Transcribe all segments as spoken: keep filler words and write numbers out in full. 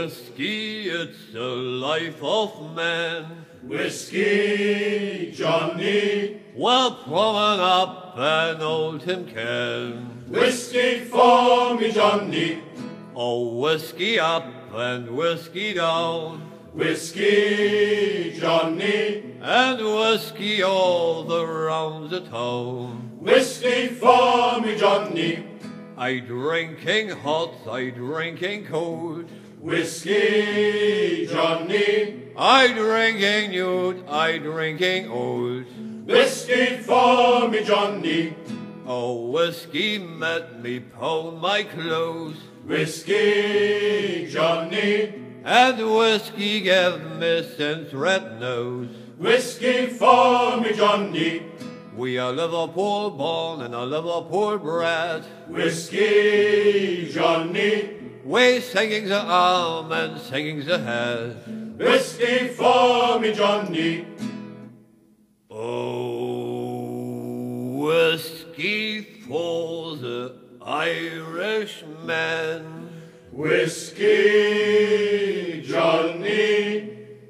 whiskey, it's the life of man. Whiskey, Johnny, Well, plummin' up an old tin can. whiskey for me, Johnny, Oh, whiskey up and whiskey down, whiskey, Johnny, and whiskey all the rounds of town. whiskey for me, Johnny, I drinking hot, I drinking cold, whiskey, Johnny, I drinking nude, I drinking old. whiskey for me, Johnny, Oh, whiskey met me pound my clothes, whiskey, Johnny, and whiskey gave me since red nose. whiskey for me, Johnny, We are Liverpool born and a Liverpool bred. whiskey, Johnny, We singing the arm and singing the head. whiskey for me, Johnny, Oh, whiskey for the Irishman. whiskey, Johnny,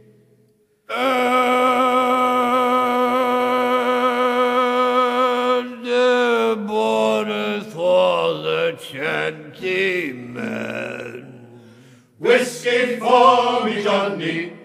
And the border for the chanty man. whiskey for me, Johnny,